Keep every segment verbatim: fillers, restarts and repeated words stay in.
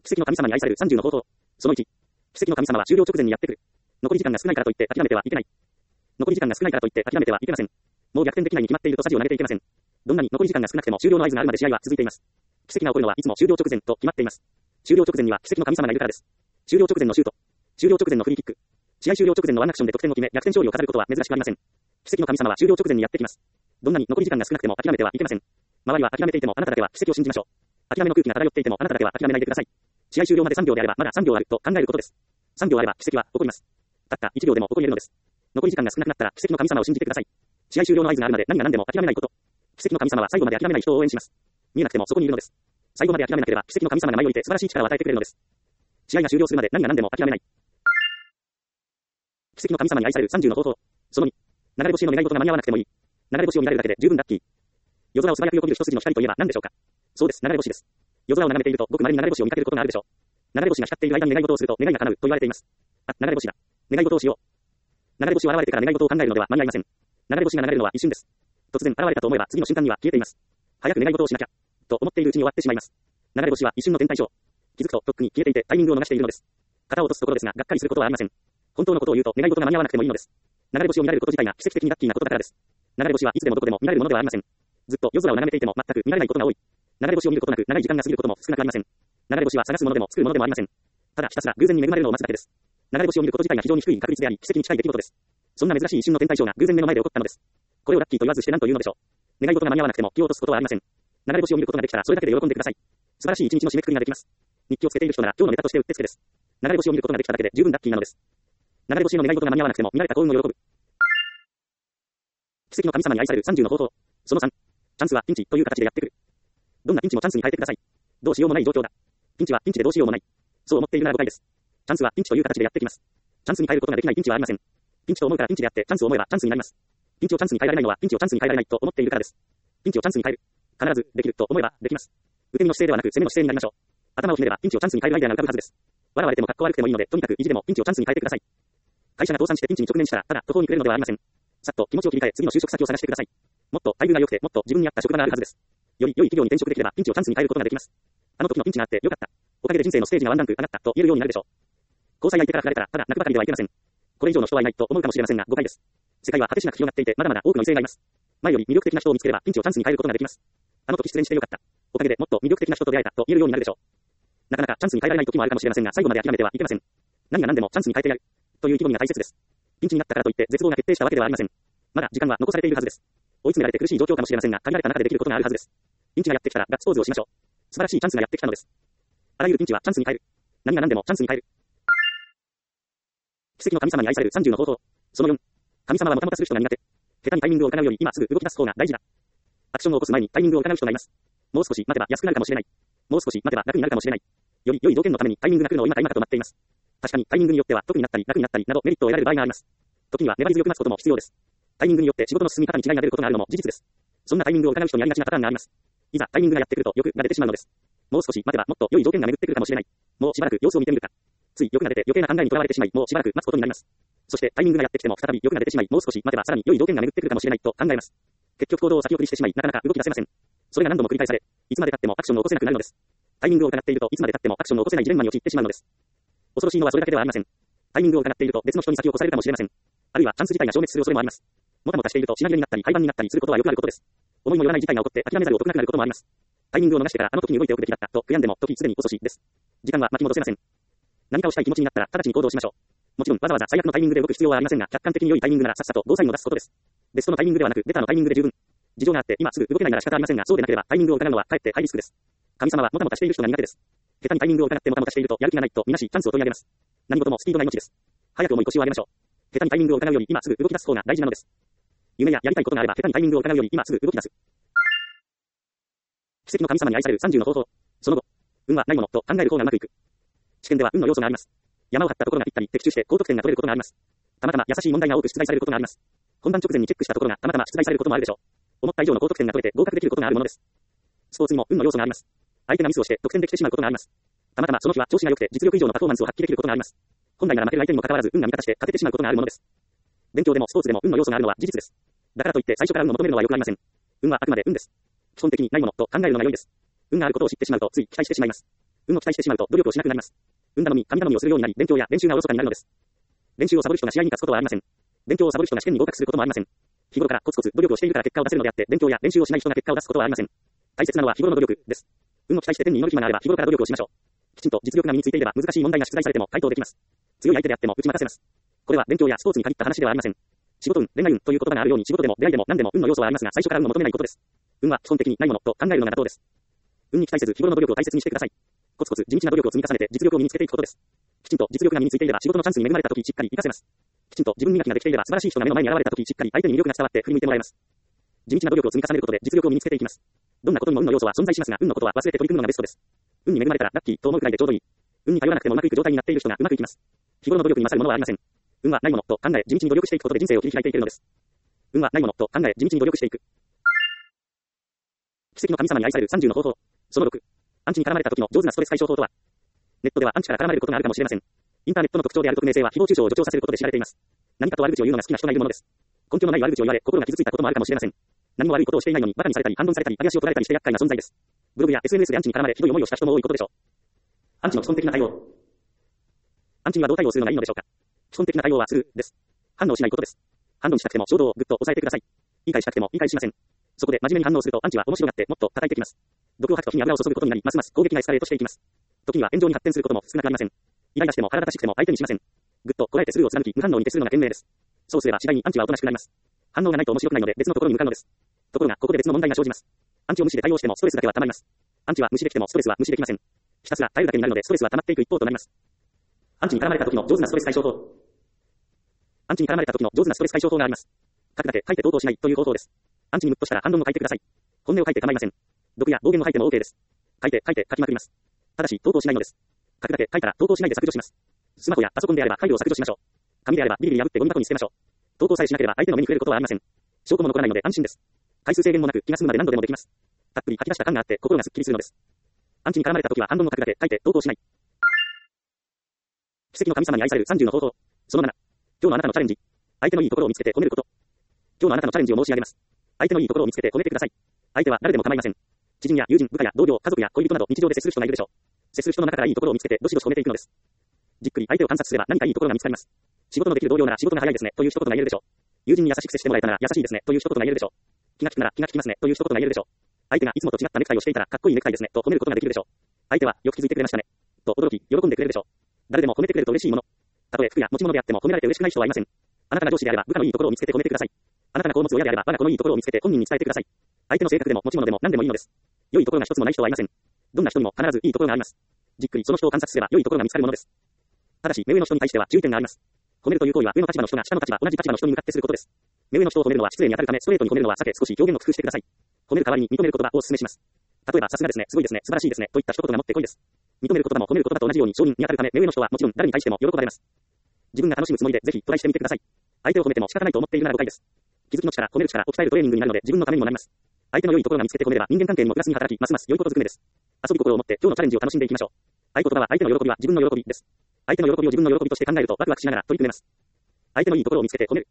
奇跡の神様に愛されるさんじゅうの方法。そのいち。奇跡の神様は終了直前にやってくる。残り時間が少ないからといって諦めてはいけない。残り時間が少ないからといって諦めてはいけません。もう逆転できないに決まっていると舵を投げていけません。どんなに残り時間が少なくても終了の合図があるまで試合は続いています。奇跡が起こるのはいつも終了直前と決まっています。終了直前には奇跡の神様がいるからです。終了直前のシュート。終了直前のフリーキック。試合終了直前のワンアクションで得点を決め逆転勝利を飾ることは珍しくありません。奇跡の神様は終了直前にやってきます。どんなに残り時間が少なくても諦めてはいけません。周りは諦めていてもあなただけは奇跡を信じましょう。諦めの空気が漂っていてもあなただけは諦めないでください。試合終了までさんびょうであればまださんびょうあると考えることです。さんびょうあれば奇跡は起こります。たったいちびょうでも起こり得るのです。残り時間が少なくなったら奇跡の神様を信じてください。試合終了の合図があるまで何が何でも諦めないこと。奇跡の神様は最後まで諦めない人を応援します。見えなくてもそこにいるのです。最後まで諦めなければ奇跡の神様が前を見て素晴らしい力を与えてくれるのです。試合が終了するまで何が何でも諦めない。奇跡の神様に愛されるさんじゅうの方法。そのに。流れ星の願い事が間に合わなくてもいい。流れ星を見られるだけで十分ラッキー。夜空を素早く横切る一筋の光といえば何でしょうか。そうです、流れ星です。夜空を眺めているとごく稀に流れ星を見かけることがあるでしょう。流れ星が光っている間に願い事をすると願いが叶うと言われています。あ、流れ星だ。願い事をしよう。流れ星を現れてから願い事を考えるのでは間に合いません。流れ星が流れるのは一瞬です。突然現れたと思えば次の瞬間には消えています。早く願い事をしなきゃと思っているうちに終わってしまいます。流れ星は一瞬の天体ショー。気づくととっくに消えていてタイミングを逃しているのです。型を落とすところですががっかりすることはありません。本当のことを言うと願い事が間に合わなくてもいいのです。流れ星を見られること自体が奇跡的にラッキーなことだからです。流れ星はいつでもどこでも見られるものではありません。ずっと夜空を眺めていても全く見られないことが多い。流れ星を見ることなく長い時間が過ぎることも少なくありません。流れ星は探すものでも作るものでもありません。ただひたすら偶然に恵まれるのを待つだけです。流れ星を見ること自体が非常に低い確率であり奇跡に近い出来事です。そんな珍しい一瞬の天体ショーが偶然目の前で起こったのです。これをラッキーと言わずして何と言うのでしょう。願い事が間に合わなくても気を落とすことはありません。流れ星を見ることができたらそれだけで喜んでください。素晴らしい一日の締めくくりができます。日記をつけている人なら今日のネタとしてうってつけです。流れ星を見ることができただけで十分ラッキーなのです。流れ星の願い事が間に合わなくても見られた幸運を喜ぶ。奇跡の神様に愛されるさんじゅうの方法。そのさん。チャンスはピンチという形でやってくる。どんなピンチもチャンスに変えてください。どうしようもない状況だ。ピンチはピンチでどうしようもない。そう思っているなら誤解です。チャンスはピンチという形でやってきます。チャンスに変えることができないピンチはありません。ピンチと思うからピンチであって、チャンスを思えばチャンスになります。ピンチをチャンスに変えられないのはピンチをチャンスに変えられないと思っているからです。ピンチをチャンスに変える。必ずできると思えばできます。受け身の姿勢ではなく攻めの姿勢になりましょう。頭をひねればピンチをチャンスに変えるアイデアが浮かぶはずです。笑われても格好悪くてもいいので、とにかく意地でもピンチをチャンスに変えてください。会社が倒産してピンチに直面したら、ただ途方に暮れるのではありません。さっと気持ちを切り替え、次の就職先を探してください。もっと待遇が良くて、もっと自分に合った職場があるはずです。より良い企業に転職できれば、ピンチをチャンスに変えることができます。あの時のピンチがあって良かった。おかげで人生のステージがワンランク上がったと言えるようになるでしょう。交際相手から振られたら、ただ泣くばかりではいけません。これ以上の人はいないと思うかもしれませんが、誤解です。世界は果てしなく広がっていて、まだまだ多くの異性がいます。前より魅力的な人を見つければ、ピンチをチャンスに変えることができます。あの時失恋して良かった。おかげでもっと魅力的な人と出会えたと言えるようになるでしょう。なかなかチャンスに変えられない時もあるかもしれませんが、最後まで諦めてはいけません。何が何でもチャンスに変えてやる。という意気込みが大切です。ピンチになったからといって絶望が決定したわけではありません。まだ時間は残されているはずです。追い詰められて苦しい状況かもしれませんが、限られた中でできることがあるはずです。ピンチがやってきたらガッツポーズをしましょう。素晴らしいチャンスがやってきたのです。あらゆるピンチはチャンスに変える。何が何でもチャンスに変える。奇跡の神様に愛されるさんじゅうの方法。そのよん。神様はもたもたする人が苦手。下手にタイミングを伺うより今すぐ動き出す方が大事だ。アクションを起こす前にタイミングを伺う人がいます。もう少し待てば安くなるかもしれない。もう少し待てば楽になるかもしれない。より良い条件のためにタイミングが来るのを今か今かと待っています。確かにタイミングによっては得になったり楽になったりなどメリットを得られる場合があります。時には粘り強く待つことも必要です。タイミングによって仕事の進み方に違いが出ることがあるのも事実です。そんなタイミングを伺う人にありがちなパターンがあります。いざタイミングがやってくると欲が出てしまうのです。もう少し待てばもっと良い条件が巡ってくるかもしれない。もうしばらく様子を見てみるか。つい欲が出て余計な考えにとらわれてしまい、もうしばらく待つことになります。そしてタイミングがやってきても再び欲が出てしまい、もう少し待てばさらに良い条件が巡ってくるかもしれないと考えます。結局行動を先送りしてしまい、なかなか動き出せません。それが何度も繰り返され、いつまで経ってもアクションを起こせなくなるのです。タイミングを伺っているといつまで経ってもアクションを起こせないジレンマに陥ってしまうのです。恐ろしいのはそれだけではありません。タイミングを伺っていると別の人に先を越されるかもしれません。あるいはチャンス自体が消滅する恐れもあります。もたもたしているとシナリオになったり廃盤になったりすることはよくあることです。思いもよらない事態が起こって諦めざるを得なくなることもあります。タイミングを逃してからあの時に動いておくべきだったと悔やんでも時すでに遅しです。時間は巻き戻せません。何かをしたい気持ちになったら直ちに行動しましょう。もちろんわざわざ最悪のタイミングで動く必要はありませんが、客観的に良いタイミングならさっさとゴーサインを出すことです。ベストのタイミングではなくベターのタイミングで十分。事情があって今すぐ動けないなら仕方ありませんが、そうでなければタイミングを伺うのはかえってハイリスクです。神様はもたもたしている人が苦手です。下手にタイミングを伺ってもたもたしているとやる気がないとみなしチャンスを取り上げます。何事もスピードが命です。早く思い腰を上げましょう。下手にタイミングを伺うより今すぐ動き出す方が大事なのです。夢ややりたいことがあれば下手にタイミングを伺うより今すぐ動き出す。奇跡の神様に愛されるさんじゅうの方法。その後、運はないものと考える方がうまくいく。試験では運の要素があります。山を張ったところがぴったり的中して高得点が取れることがあります。たまたま優しい問題が多く出題されることがあります。本番直前にチェックしたところがたまたま出題されることもあるでしょう。思った以上の高得点が取れて合格できることがあるものです。スポーツにも運の要素があります。相手がミスをして得点できてしまうことがあります。たまたまその日は調子が良くて実力以上のパフォーマンスを発揮できることがあります。本来なら負ける相手にもかかわらず運が味方して勝ててしまうことがあるものです。勉強でもスポーツでも運の要素があるのは事実です。だからといって最初から運を求めるのはよくありません。運はあくまで運です。基本的にないものと考えるのが良いです。運があることを知ってしまうとつい期待してしまいます。 運を期待してしまうと努力をしなくなります。運頼み、神頼みをするようになり、勉強や練習がおろそかになるのです。練習をサボる人が試合に勝つことはありません。勉強をサボる人が試験に合格することもありません。日頃からコツコツ努力をしているから結果を出せるのであって、勉強や練習をしない人が結果を出すことはありません。大切なのは日頃の努力です。運を期待して天に祈る暇があれば日頃から努力をしましょう。きちんと実力が身についていれば難しい問題が出題されても回答できます。強い相手であっても打ち負かせます。これは勉強やスポーツに限った話ではありません。仕事運、恋愛運という言葉があるように仕事でも出会いでも何でも運の要素はありますが最初から運を求めないことです。運は基本的にないものと考えるのが妥当です。運に期待せず日頃の努力を大切にしてください。コツコツ地道な努力を積み重ねて実力を身につけていくことです。きちんと実力が身についていれば仕事のチャンスに恵まれた時しっかり活かせます。きちんと自分磨きができていれば素晴らしい人が目の前に現れた時しっかり相手に魅力が伝わって振り向いてもらえます。地道な努力を積み重ねることで実力を身につけていきます。どんなことにも運の要素は存在しますが運のことは忘れて取り組むのがベストです。運に恵まれたらラッキーと思うくらいでちょうどいい。運に頼らなくてもうまくいく状態になっている人がうまくいきます。日頃の努力に勝るものはありません。運はないものと考え地道に努力していくことで人生を切り開いていけるのです。運はないものと考え地道に努力していく。奇跡の神様に愛されるさんじゅうの方法。そのろく。アンチに絡まれた時の上手なストレス解消法とは。ネットではアンチから絡まれることがあるかもしれません。インターネットの特徴である匿名性は誹謗中傷を助長させることで知られています。何かと悪口を言うのが好きな人がいるものです。根拠のない悪口を言われ心が傷ついたこともあるかもしれません。何も悪いことをしていないのに馬鹿にされたり反論されたり揚げ足を取られたりして厄介な存在です。ブログや エスエヌエス でアンチに絡まれひどい思いをした人も多いことでしょう。アンチの基本的な対応。アンチにはどう対応するのがいいのでしょうか。基本的な対応はするです。反応しないことです。反論したくても衝動をぐっと抑えてください。理解したくても理解しません。そこで真面目に反応するとアンチは面白がってもっと叩いてきます。毒を吐くと火に油を注ぐことになりますます攻撃がエスカレートしていきます。時には炎上に発展することも少なくありません。イライラしても腹立たしくても相手にしません。ぐっとこらえてスルーを貫き無反応に徹するのが賢明です。そうすれば次第にアンチはおとなしくなります。反応がないと面白くないので別のところに向かうのです。ところがここで別の問題が生じます。アンチを無視で対応してもストレスだけは溜まります。アンチは無視できてもストレスは無視できません。ひたすら耐えるだけになるのでストレスは溜まっていく一方となります。アンチに絡まれた時の上手なストレス解消法。アンチに絡まれた時の上手なストレス解消法があります。書くだけ書いて投稿しないという方法です。アンチにムッとしたら反論を書いてください。本音を書いて構いません。毒や暴言を吐いても OK です。書いて書いて書きまくります。ただし投稿しないのです。書くだけ書いたら投稿しないで削除します。スマホやパソコンであればファイルを削除しましょう。紙であればビリビリ破ってゴミ箱に捨てましょう。投稿さえしなければ相手の目に触れることはありません。証拠も残らないので安心です。回数制限もなく気が済むまで何度でもできます。たっぷり吐き出した感があって心がすっきりするのです。アンチに絡まれた時は反論を書くだけ書いて投稿しない。奇跡の神様に愛されるさんじゅうの方法。そのなな。今日のあなたのチャレンジ。相手のいいところを見つけて褒めること。今日のあなたのチャレンジを申し上げます。相手のいいところを見つけて褒めてください。相手は誰でも構いません。知人や友人、部下や同僚、家族や恋人など日常で接する人がいるでしょう。接する人の中からいいところを見つけてどしどし褒めていくのです。じっくり相手を観察すれば何かいいところが見つかります。仕事のできる同僚なら仕事が早いですねという一言が言えるでしょう。友人に優しく接してもらえたなら優しいですねという一言が言えるでしょう。気が利くなら気が利きますねという一言が言えるでしょう。相手がいつもと違ったネクタイをしていたらかっこいいネクタイですねと褒めることができるでしょう。相手はよく気づいてくれましたねと驚き喜んでくれるでしょう。誰でも褒めてくれると嬉しいもの。たとえ服や持ち物であっても褒められて嬉しくない人はいません。あなたが上司であれば部下のいいところを見つけて褒めてください。あなたが子を持つ親であれば我が子のいいところを見つけて本人に伝えてください。相手の性格でも持ち物でも何でもいいのです。良いところが一つもない人はいません。どんな人にも必ずいいところがあります。じっくりその人を観察すれば良いところが見つかるものです。ただし目上の人に対しては注意点があります。褒めるという行為は上の立場の人が下の立場、同じ立場の人に向かってすることです。目上の人を褒めるのは失礼に当たるためストレートに褒めるのは避け少し表現を工夫してください。褒める代わりに認める言葉をお勧めします。例えばさすがですね、すごいですね、素晴らしいですねといった一言が持ってこいです。認める言葉も褒める言葉と同じように承認に当たるため目上の人はもちろん誰に対しても喜ばれます。自分が楽しむつもりでぜひトライしてみてください。相手を褒めても仕方ないと思っているなら誤解です。気づきの力、褒める力を鍛えるトレーニングになるので自分のためにもなります。相手の良いところが見つけて褒めれば人間関係にもプラスに働きますます良いことずくめです。遊び心を持って今日のチャレンジを楽しんでいきましょう。合言葉は相手の喜びは自分の喜びです。相手の喜びを自分の喜びとして考えるとワクワクしながら取り組めます。相手のいいところを見つけて褒める。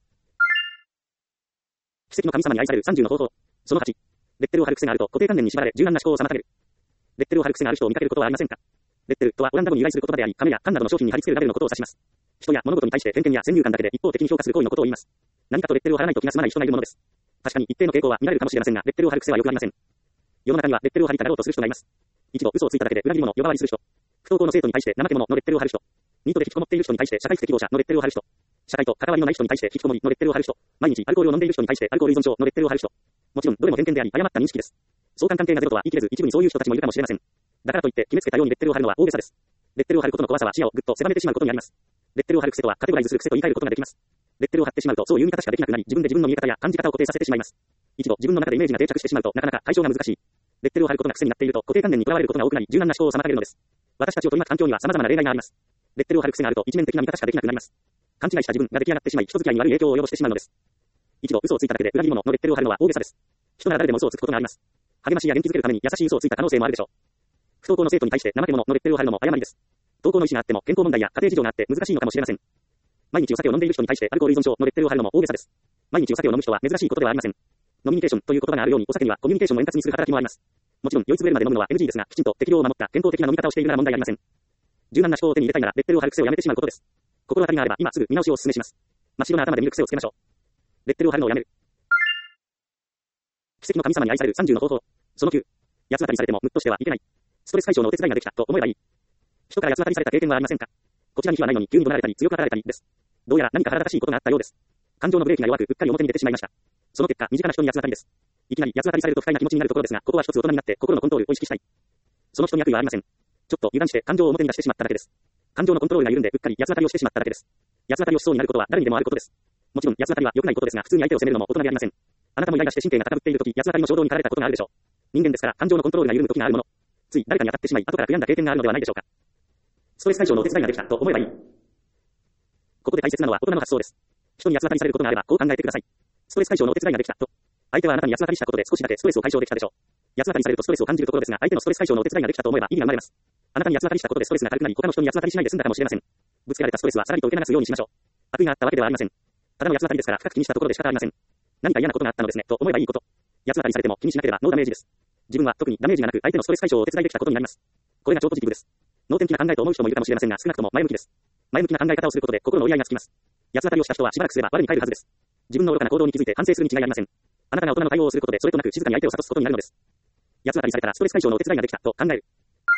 奇跡の神様に愛されるさんじゅうの方法。そのはち。レッテルを貼る癖があると固定観念に縛られ柔軟な思考を妨げる。レッテルを貼る癖がある人を見かけることはありませんか。レッテルとはオランダ語に由来する言葉であり、紙や缶などの商品に貼り付けるラベルのことを指します。人や物事に対して偏見や先入観だけで一方的に評価する行為のことを言います。何かとレッテルを貼らないと気が済まない人がいるものです。確かに一定の傾向は見られるかもしれませんが、レッテルを貼る癖はよくありません。世の中にはレッテルを貼りたがろうとする人がいます。一度嘘をついただけで裏切り者、呼ばわりする人。不登校の生徒に対して怠け者のレッテルを貼る人。ニートで引きこもっている人に対して社会不適合者のレッテルを貼る人。社会と関わりのない人に対して引きこもりのレッテルを貼る人。毎日アルコールを飲んでいる人に対してアルコール依存症のレッテルを貼る人。もちろんどれも偏見であり誤った認識です。相関関係がゼロとは言い切れず一部にそういう人たちもいるかもしれません。だからといって決めつけたようにレッテルを貼るのは大げさです。レッテルを貼ることの怖さは視野をぐっと狭めてしまうことにあります。レッテルを貼る癖とはカテゴライズする癖と言い換えることができます。レッテルを貼ってしまうとそういう見方しかできなくなり自分で自分の見え方や感じ方を固定させてしまいます。一度自分の中でイメージが定着してしまうとなかなか解消が難しい。レッテルを貼ることが癖になっていると固定観念にとらわれることが多くなり柔軟な思考を妨げるのです。私たちを取り巻く環境には様々な例外があります。レッテルを貼る癖があると一面的な見方しかできなくなります。勘違いした自分が出来上がってしまい人付き合いに悪い影響を及ぼしてしまうのです。一度嘘をついただけで裏切り者のレッテルを貼るのは大げさです。人なら誰でも嘘をつくことがあります。励ましや元気づけるために優しい嘘をついた可能性もあるでしょう。不登校の生徒に対して怠け者のレッテルを貼るのも誤りです。登校の意思があっても健康問題や家庭事情があって難しいのかもしれません。毎日お酒を飲んでいる人に対してアルコール依存症のレッテルを貼るのも大げさです。毎日お酒を飲む人は珍しいことではありません。ノミニケーションという言葉があるようにお酒にはコミュニケーションを円滑にする働きもあります。 もちろん、酔いつぶれるまで飲むのは エヌジー ですが、きちんと適量を守った健康的な飲み方をしているなら問題ありません。柔軟な思考を手に入れたいなら、レッテルを貼る癖をやめてしまうことです。心当たりがあれば、今すぐ見直しをお勧めします。真っ白な頭で見る癖をつけましょう。レッテルを貼るのをやめる。奇跡の神様に愛されるさんじゅうの方法。そのきゅう。八つ当たりされてもムッとしてはいけない。ストレス解消のお手伝いができたと思えばいい。人から八つ当たりされた経験はありませんか？こちらに火はないのに急に怒られたり強く当たられたりです。どうやら何か腹立たしいことがあったようです。感情のブレーキが弱くうっかり表に出てしまいました。その結果、身近な人に八つ当たりです。いきなり八つ当たりされると不快な気持ちになるところですが、ここは一つ大人になって心のコントロールを意識したい。その人に悪意はありません。ちょっと油断して感情を表に出してしまっただけです。感情のコントロールが緩んでうっかり八つ当たりをしてしまっただけです。八つ当たりをしそうになることは誰にでもあることです。もちろん八つ当たりは良くないことですが、普通に相手を責めるのも大人でありません。あなたもイライラして神経が高ぶっているとき、八つ当たりの衝動に駆られたことがあるでしょう。人間ですから感情のコントロールが緩むときがあるもの。つい誰かに当たってしまい、後から悔やんだ経験があるのではないでしょうか。ストレス解消のお手伝いができたと思えばいい。ここで大切なのは大人の発想です。人に八つ当たりされることがあれば、こう考えてください。ストレス解消のお手伝いができたと。相手はあなたに八つ当たりしたことで少しだけストレスを解消できたでしょう。八つ当たりされるとストレスを感じるところですが、相手のストレス解消のお手伝いができたと思えば意味が生まれます。あなたに八つ当たりしたことでストレスが軽くなり、他の人に八つ当たりしないで済んだかもしれません。ぶつけられたストレスはさらりと受け流すようにしましょう。悪意があったわけではありません。ただの八つ当たりですから深く気にしたところで仕方ありません。何か嫌なことがあったのですね、と思えばいいこと。八つ当たりされても気にしなければノーダメージです。自分は特にダメージがなく相手のストレス解消をお手伝いできたことになります。これが超ポジティブです。能天気な考えと思う人もいるかもしれませんが、少なくとも前向きです。前向きな考え方をすることで心の折り合いがつきます。八つ当たりをした人はしばらくすれば我に返るはずです。自分の愚かな行動に気づいて反省するに違いありません。あなたが大人の対応をすることでそれとなく静かに相手を諭すことになるのです。八つ当たりされたらストレス解消のお手伝いができたと考える。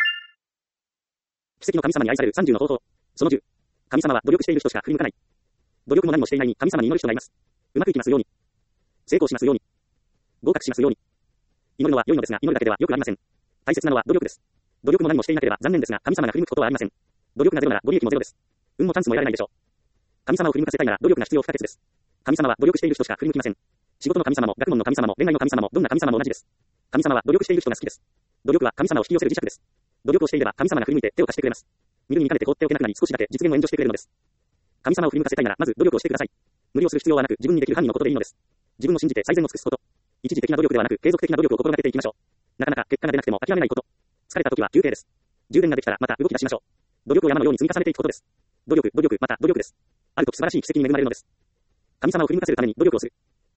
奇跡の神様に愛されるさんじゅうの方法。そのじゅう。神様は努力している人しか振り向かない。努力も何もしていないに神様に祈る人がいます。うまくいきますように。成功しますように。合格しますように。祈るのは良いのですが、祈るだけではよくありません。大切なのは努力です。努力も何もしていなければ残念ですが、神様が振り向くことはありません。努力がゼロならご利益もゼロです。運もチャンスも得られないでしょう。神様を振り向かせたいなら努力が必要不可欠です。神様は努力している人しか振り向きません。仕事の神様も学問の神様も恋愛の神様もどんな神様も同じです。神様は努力している人が好きです。努力は神様を引き寄せる磁石です。努力をしていれば神様が振り向いて手を貸してくれます。見るにかねて放っておけなくなり少しだけ実現を援助してくれるのです。神様を振り向かせたいならまず努力をしてください。無理をする必要はなく自分にできる範囲のことでいいのです。自分を信じて最善を尽くすこと。一時的な努力ではなく継続的な努力を心がけていきましょう。なかなか結果が出なくても諦めないこと。疲れた時は休憩です。充電ができたらまた動き出しましょう。努力を山のように積み重ねていくことです。努力、努力、また努力です。ある時素晴らしい奇跡に恵まれるのです。神様を振り向かせるために努力をする。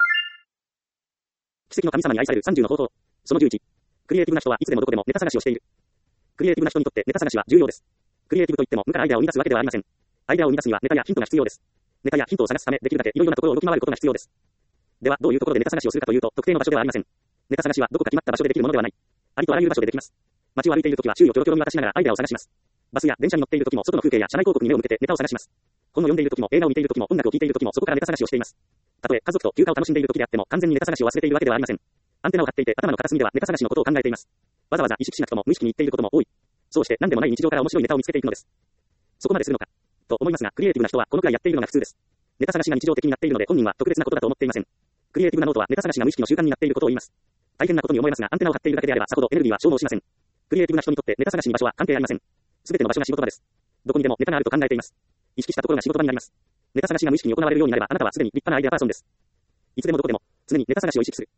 奇跡の神様に愛されるさんじゅうの方法。そのじゅういち。クリエイティブな人はいつでもどこでもネタ探しをしている。クリエイティブな人にとってネタ探しは重要です。クリエイティブといっても無からアイデアを生み出すわけではありません。アイデアを生み出すにはネタやヒントが必要です。ネタやヒントを探すためできるだけいろいろなところを動き回ることが必要です。ではどういうところでネタ探しをするかというと特定の場所ではありません。ネタ探しはどこか決まった場所でできるものではない。ありとあらゆる場所でできます。街を歩いているときは周囲をキョロキョロ見渡しながらアイデアを探します。バスや電車に乗っているときも外の風景や車内広告に目を向けてネタを探します。本を読んでいるときも映画を見ているときも音楽を聴いているときもそこからネタ探しをしています。たとえ家族と休暇を楽しんでいるときであっても完全にネタ探しを忘れているわけではありません。アンテナを張っていて頭の片隅ではネタ探しのことを考えています。わざわざ意識しなくとも無意識に言っていることも多い。そうして何でもない日常から面白いネタを見つけていくのです。そこまでするのかと思いますが、クリエイティブな人はこのくらいやっているのが普通です。ネタ探しが日常的になっているので本人は特別なことだと思っていません。クリエイティブなノートはネタ探しが無意識の習慣になっていることを言います。大変なことに思いますが、アンテナを張っているだけであればさほどエネルギーは消耗しません。クリエイティブな人にとってネタ探しに場所は関係ありません。すべての場所が仕事場です。どこにでもネタがあると考えています。意識したところが仕事場になります。ネタ探しが無意識に行われるようになれば、あなたはすでに立派なアイデアパーソンです。いつでもどこでも常にネタ探しを意識する。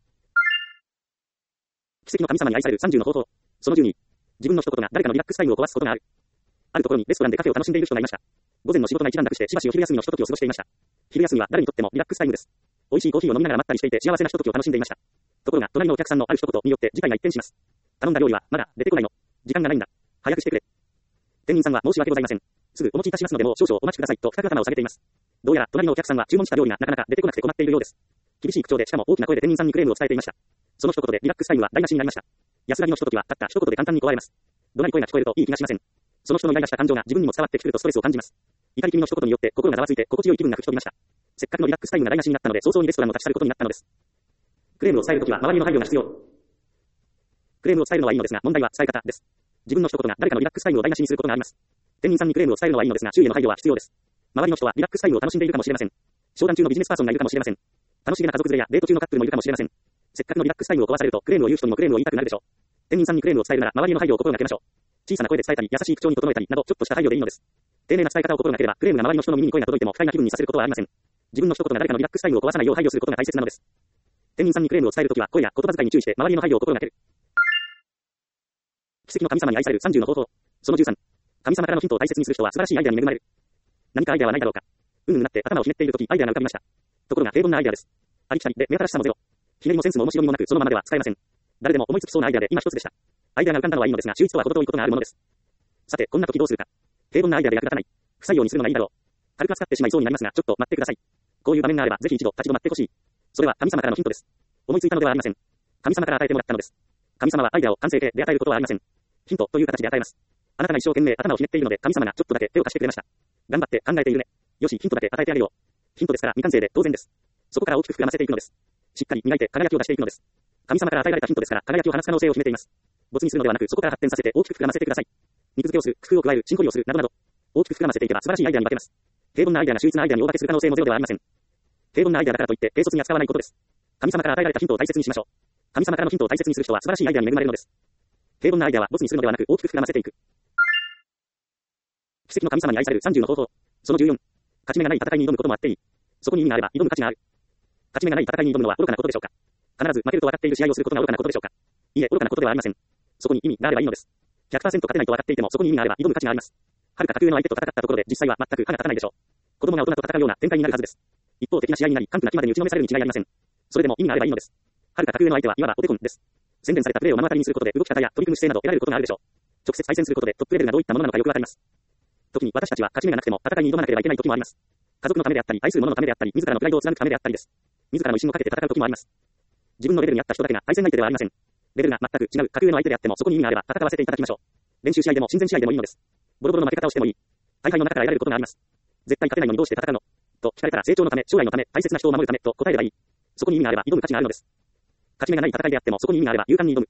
奇跡の神様に愛されるさんじゅうの方法。そのじゅうに。自分の一言が誰かのリラックスタイムを壊すことがある。あるところにレストランでカフェを楽しんでいる人がいました。午前の仕事が一段落してしばしお昼休みのひとときを過ごしていました。昼休みは誰にとってもリラックスタイムです。美味しいコーヒーを飲みながらまったりしていて幸せなひとときを楽しんでいました。ところが隣のお客さんのある一言によって事態が一変します。頼んだ料理はまだ出てこないの。時間がないんだ。早くしてくれ。店員さんは申し訳ございません。すぐお持ちいたしますのでもう少々お待ちくださいと深く頭を下げています。どうやら隣のお客さんは注文した料理がなかなか出てこなくて困っているようです。厳しい口調でしかも大きな声で店員さんにクレームを伝えていました。その一言でリラックスタイムは台無しになりました。安らぎのひとときはたった一言で簡単に壊れます。怒鳴り声が聞こえるといい気がしません。その人のイライラした感情が自分にも伝わってきているとストレスを感じます。怒り気味の一言によって心がざわついて心地よい気分が吹き飛びました。せっかくのリラックスタイムが台無しになったので早々にレストランを立ち去ることになったのです。クレームを伝えるときは周りの配慮が必要。クレームを伝えるのはいいのですが問題は伝え方です。自分の一言が誰かのリラックスタイムを台無しにすることがあります。店員さんにクレームを伝えるのはいいのですが周囲への配慮は必要です。周りの人はリラックスタイムを楽しんでいるかもしれません。商談中のビジネスパーソンがいるかもしれません。楽しげな家族連れやデート中のカップルもいるかもしれません。せっかくのリラックスタイムを壊されるとクレームを言う人にもクレームを言いたくなるでしょう。店員さんにクレームを伝えるなら周りの配慮を心がけましょう。小さな声で伝えたり優しい口調に整えたりなどちょっとした配慮でいいのです。丁寧な伝え方を心がければクレームが周りの人の耳に声が届いても不快な気分にさせることはありません。自分の一言が誰かのリラックスタイムを壊さないよう配慮することが大切なのです。店員さんにクレームを伝えるときは声や言葉遣いに注意して周りの配慮を心がける。奇跡の神様に愛されるさんじゅうの方法。そのじゅうさん。神様からのヒントを大切にする人は素晴らしいアイデアに恵まれる。何かアイデアはないだろうか。うんうんなって頭をひねっているときアイデアが浮かびました。ところが平凡なアイデアです。ありきたりで目新しさもゼロ。ひねりもセンスも面白みもなくそのままでは使えません。 誰でも思いつきそうなアイデアで今一つでした。アイデアが浮かんだのはいいのですが、秀逸とは程遠いことがあるものです。さて、こんな時どうするか。平凡なアイデアで役立たない。不採用にするのがいいだろう。軽く扱ってしまいそうになりますが、ちょっと待ってください。こういう場面があれば、ぜひ一度立ち止まってほしい。それは神様からのヒントです。思いついたのではありません。神様から与えてもらったのです。神様はアイデアを完成形で与えることはありません。ヒントという形で与えます。あなたが一生懸命頭をひねっているので、神様がちょっとだけ手を貸してくれました。頑張って考えているね。よし、ヒントだけ与えてあげよう。ヒントですから未完成で当然です。そこから大きく膨らませていくのです。しっかり磨いて輝きを出していくのです。神様から与えられたヒントですから、輝きを放つ可能性を秘めています。没にするのではなく、そこから発展させて大きく膨らませてください。肉付けをする、工夫を加える、深掘りをする、などなど。大きく膨らませていけば素晴らしいアイデアに化けます。平凡なアイデアが秀逸なアイデアに大化けする可能性もゼロではありません。平凡なアイデアだからといって軽率に扱わないことです。神様から与えられたヒントを大切にしましょう。神様からのヒントを大切にする人は素晴らしいアイデアに恵まれるのです。平凡なアイデアは没にするのではなく大きく膨らませていく。奇跡の神様に愛されるさんじゅうの方法。そのじゅうよん。勝ち目がない戦いに挑むこともあっていい。そこに意味があれば挑む価値がある。勝ち目がない戦いに挑むのは愚かなことでしょうか。必ず負けると分かっている試合をすることが愚かなことでしょうか。いいえ、愚かなことではありません。そこに意味があればいいのです。ひゃくパーセント 勝てないと分かっていてもそこに意味があれば挑む価値があります。はるか格上の相手と戦ったところで実際は全く歯が立たないでしょう。子供が大人と戦うような展開になるはずです。一方的な試合になり、完膚なきまでに打ちのめされるに違いありません。それでも意味があればいいのです。はるか格上の相手はいわばお手本です。洗練されたプレーを目の当たりにすることで動き方や取り組む姿勢など得られることがあるでしょう。直接対戦することでトップレベルがどういったものなのかよくわかります。時に私たちは勝ち目がなくても戦いに挑まなければいけない時もあります。家族のためであったり、愛する者のためであったり、自らのプライドを貫くためであったりです。自らの意志をかけて戦う時もあります。自分のレベルに合った人だけが対戦相手ではありません。レベルが全く違う格上の相手であってもそこに意味があれば戦わせていただきましょう。練習試合でも親善試合でもいいのです。ボロボロの負け方をしてもいい。大会の中から得られることがあります。絶対勝てないのにどうして戦うのと聞かれたら成長のため、将来のため、大切な人を守るためと答えればいい。そこに意味があれば挑む価値があるのです。勝ち目がない戦いであってもそこに意味があれば勇敢に挑む。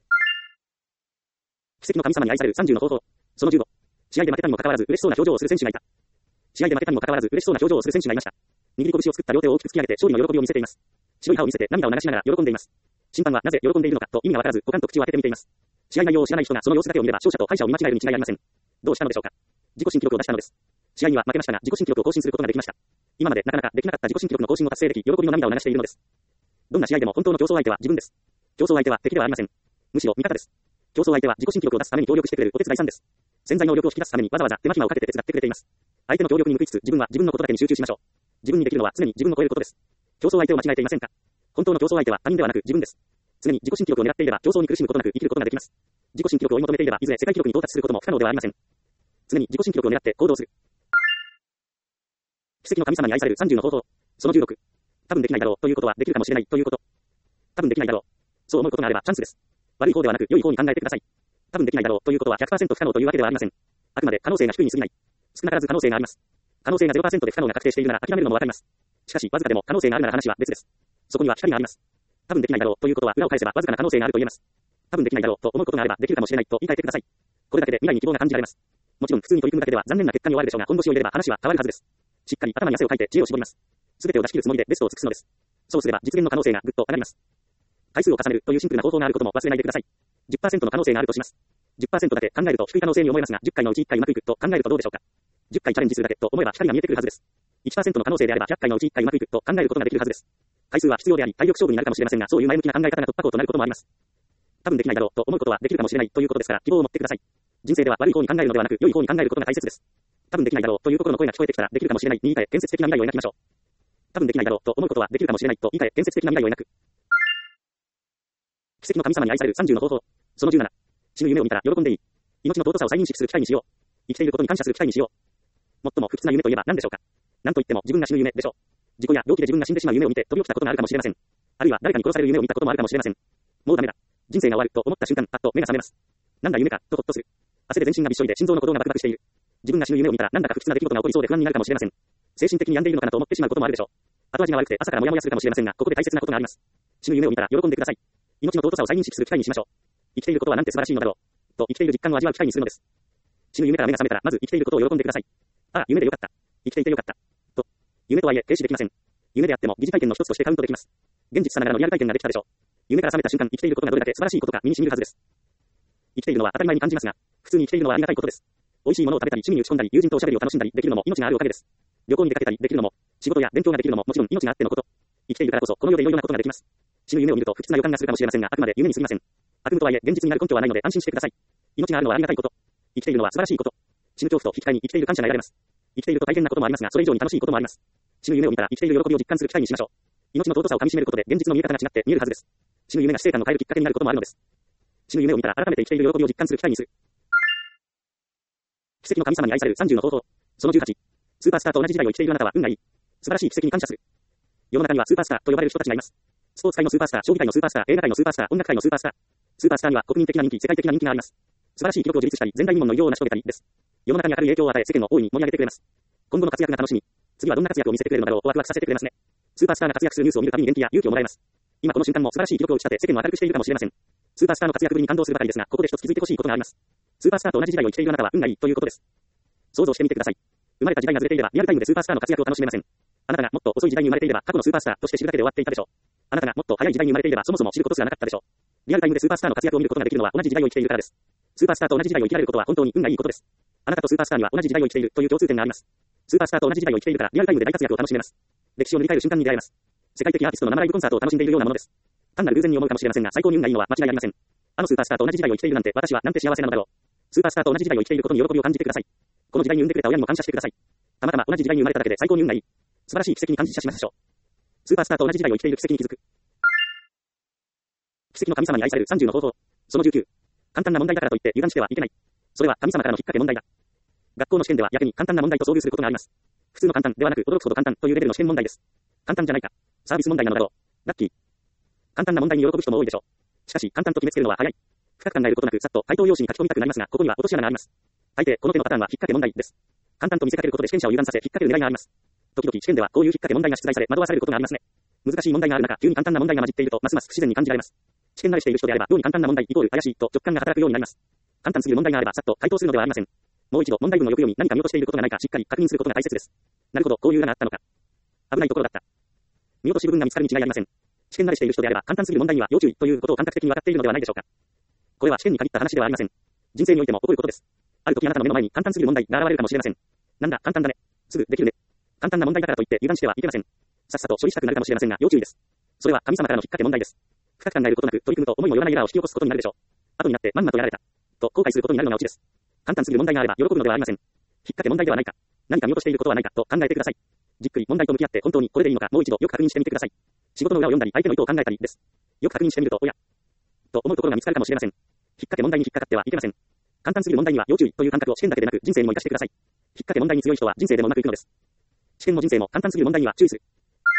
奇跡の神様に愛されるさんじゅうの方法。そのじゅうご。試合で負けたにもかかわらず嬉しそうな表情をする選手がいた。試合で負けたにもかかわらず嬉しそうな表情をする選手がいました。握り拳を作った両手を大きく突き上げて勝利の喜びを見せています。白い歯を見せて涙を流しながら喜んでいます。審判はなぜ喜んでいるのかと意味がわからず股間と口を開けて見ています。試合内容を知らない人がその様子だけを見れば勝者と敗者を見間違えるに違いありません。どうしたのでしょうか。自己新記録を出したのです。試合には負けましたが自己新記録を更新することができました。今までなかなかできなかった自己新記録の更新を達成でき、喜びの涙を流しているのです。どんな試合でも本当の競争相手は自分です。競争相手は敵ではありません。むしろ味方です。競争相手は自己新記録を出すために協力してくれるお手伝いさんです。潜在能力を引き出すためにわざわざ手間暇をかけて手伝ってくれています。相手の協力に報いつつ自分は自分のことだけに集中しましょう。自分にできるのは常に自分を超えることです。競争相手を間違えていませんか。本当の競争相手は他人ではなく自分です。常に自己新記録を狙っていれば競争に苦しむことなく生きることができます。自己新記録を追い求めていればいずれ世界記録に到達することも不可能ではありません。常に自己新記録を狙って行動する。奇跡の神様に愛されるさんじゅうの方法。そのじゅうろく。多分できないだろうということはできるかもしれないということ。多分できないだろう。そう思うことがあればチャンスです。悪い方ではなく良い方に考えてください。多分できないだろうということは ひゃくパーセント 不可能というわけではありません。あくまで可能性が低いに過ぎない。少なからず可能性があります。可能性が ゼロパーセント で不可能が確定しているなら諦めるのもわかります。しかしわずかでも可能性があるなら話は別です。そこには光があります。多分できないだろうということは裏を返せばわずかな可能性があると言えます。多分できないだろうと思うことがあればできるかもしれないと言い換えてください。これだけで未来に希望が感じられます。もちろん普通に取り組むだけでは残念な結果に終わるでしょうが本腰を入れれば話は変わるはずです。しっかり頭に汗をかいて知恵を絞ります。すべてを出し切るつもりでベストを尽くすのです。そうすれば実現の可能性がぐっと上がります。回数を重ねるというシンプルな方法があることも忘れないでください。じゅっパーセント の可能性があるとします。じゅっパーセント だけ考えると低い可能性に思えますが、じゅっかいのうちいっかいうまくいくと考えるとどうでしょうか。じゅっかいチャレンジするだけと思えば光が見えてくるはずです。いちパーセント の可能性であればひゃっかいのうちいっかいうまくいくと考えることができるはずです。回数は必要であり、体力勝負になるかもしれませんが、そういう前向きな考え方が突破口となることもあります。多分できないだろうと思うことはできるかもしれないということですから、希望を持ってください。人生では悪い方に考えるのではなく、良い方に考えることが大切です。多分できないだろうという心の声が聞こえてきたら、できるかもしれないに言い換え、建設的な未来を描きましょう。多分できないだろうと思うことはできるかもしれないと言い換え、建設的な未来を描く。奇跡の神様に愛されるさんじゅうの方法。そのじゅうなな。死ぬ夢を見たら喜んでいい。命の尊さを再認識する機会にしよう。生きていることに感謝する機会にしよう。最も不吉な夢といえば何でしょうか。何と言っても自分が死ぬ夢でしょう。事故や病気で自分が死んでしまう夢を見て飛び起きたことがあるかもしれません。あるいは誰かに殺される夢を見たこともあるかもしれません。もうダメだ。人生が終わると思った瞬間、パッと目が覚めます。なんだ夢か、とほっとする。汗で全身がびっしょりで心臓の鼓動がバクバクしている。自分が死ぬ夢を見たらなんだか不吉な出来事が起こりそうで不安になるかもしれません。精神的に病んでいるのかなと思ってしまうこともあるでしょう。後味が悪くて朝からモヤモヤするかもしれませんが、ここで大切なことがあります。死ぬ夢を見たら喜んでください。命の尊さを再認識する機会にしましょう。生きていることはなんて素晴らしいのだろう。と生きている実感を味わう機会にするのです。死ぬ夢から目が覚めたらまず生きていることを喜んでください。ああ、夢でよかった。生きていてよかった。と。夢とはいえ停止できません。夢であっても疑似体験の一つとしてカウントできます。現実さながらのリアル体験ができたでしょう。夢から覚めた瞬間生きていることがどれだけ素晴らしいことか身に染みるはずです。生きているのは当たり前に感じますが、普通に生きているのはありがたいことです。美味しいものを食べたり趣味に打ち込んだり友人とおしゃべりを楽しんだりできるのも命があるおかげです。旅行に出かけたりできるのも、仕事や勉強ができるのももちろん命があってのこと。生きているからこそこの世でいろいろなことができます。死ぬ夢を見ると不吉な予感がするかもしれませんが、あくまで夢に過ぎません。悪夢とはいえ現実になる根拠はないので安心してください。命があるのはありがたいこと。生きているのは素晴らしいこと。死ぬ恐怖と引き換えに生きている感謝が得られます。生きていると大変なこともありますが、それ以上に楽しいこともあります。死ぬ夢を見たら生きている喜びを実感する機会にしましょう。命の尊さをかみしめることで現実の見え方が違って見えるはずです。 死ぬ夢が死生観を変えるきっかけになることもあるのです。死ぬ夢を見たら改めて生きている喜びを実感する機会にする。奇跡の神様に愛されるさんじゅうの方法。そのじゅうはち。スーパースターと同じ時代を生きているあなたは運がいい。素晴らしい奇跡に感謝する。世の中にはスーパースターと呼ばれる人たちがいます。スポーツ界のスーパースター、将棋界のスーパースター、映画界のスーパースター、音楽界のスーパースター。スーパースターには国民的な人気、世界的な人気があります。素晴らしい記録を樹立したり、前代未聞の偉業を成し遂げたりです。世の中に明るい影響を与え、世間を大いに盛り上げてくれます。今後の活躍が楽しみ。次はどんな活躍を見せてくれるのだろうとワクワクさせてくれますね。スーパースターが活躍するニュースを見るたびに元気や勇気をもらえます。今この瞬間も素晴らしい記録を打ち立て世間を明るくしているかもしれません。スーパースターの活躍ぶりに感動するばかりですが、ここで一つ気づいてほしいことがあります。スーパースターと同じ時代を生きているあなたは運がいいということです。想像してみてください。生まれた時代がずれていればリアルタイムでスーパースターの活躍を楽しめません。あなたがもっと遅い時代に生まれていれば過去のスーパースターとして知るだけで終わっていたでしょう。あなたがもっと早い時代に生まれていればそもそも知ることすらなかったでしょう。リアルタイムでスーパースターの活躍を見ることができるのは同じ時代を生きているからです。スーパースターと同じ時代を生きられることは本当に運がいいことです。あなたとスーパースターには同じ時代を生きているという共通点があります。スーパースターと同じ時代を生きているからリアルタイムで大活躍を楽しめます。歴史を塗り替える瞬間に出会えます。世界的アーティストの生ライブコンサートを楽しんでいるようなものです。単なる偶然に思うかもしれませんが最高に運がいいのは間違いありません。あのスーパースターと同じ時代を生きているなんて私はなんて幸せなのだろう。スーパースターと同じ時代を生きていることに喜びを感じてください。この時代に産んでくれた親にも感謝してください。たまたま同じ時代に生まれただけで最高に運がいい。素晴らしい奇跡に感謝しましょう。スーパースターと同じ時代を生きている奇跡に気づく。奇跡の神様に愛されるさんじゅうの方法。そのじゅうきゅう。簡単な問題だからといって油断してはいけない。それは神様からの引っ掛け問題だ。学校の試験では逆に簡単な問題と遭遇することがあります。普通の簡単ではなく驚くほど簡単というレベルの試験問題です。簡単じゃないか。サービス問題なのだろう。ラッキー。簡単な問題に喜ぶ人も多いでしょう。しかし簡単と決めつけるのは早い。深く考えることなくさっと回答用紙に書き込みたくなりますが、ここには落とし穴があります。大抵この手のパターンは引っ掛け問題です。簡単と見せかけることで試験者を油断させ引っ掛ける狙いがあります。時々試験ではこういう引っ掛け問題が出題され惑わされることがありますね。難しい問題がある中、急に簡単な問題が混じっているとますます不自然に感じられます。試験慣れしている人であれば、妙に簡単な問題イコール怪しいと直感が働くようになります。簡単すぎる問題があればさっと回答するのではありません。もう一度問題文をよく読み何か見落としていることがないかしっかり確認することが大切です。なるほど、こういう裏があったのか。危ないところだった。見落とし部分が見つかるに違いありません。試験慣れしている人であれば簡単すぎる問題には要注意ということを感覚的に分かっているのではないでしょうか。これは試験に限った話ではありません。人生においても起こることです。ある時あなたの目の前に簡単すぎる問題が現れるかもしれません。なんだ、簡単だね。すぐできるね。簡単な問題だからといって油断してはいけません。さっさと処理したくなるかもしれませんが要注意です。それは神様からの引っ掛け問題です。深く考えることなく取り組むと思いもよらないエラーを引き起こすことになるでしょう。後になってまんまとやられた。と後悔することになるのがオチです。簡単すぎる問題があれば喜ぶのではありません。引っ掛け問題ではないか。何か見落としていることはないかと考えてください。じっくり問題と向き合って本当にこれでいいのかもう一度よく確認してみてください。仕事の裏を読んだり相手の意図を考えたりです。よく確認してみるとおやと思うところが見つかるかもしれません。引っ掛け問題に引っかかってはいけません。簡単すぎる問題には要注意という感覚を試験だけでなく人生にも活かしてください。引っ掛け問題に強い人は人生でもうまくいくのです。試験も人生も簡単すぎる問題には注意する。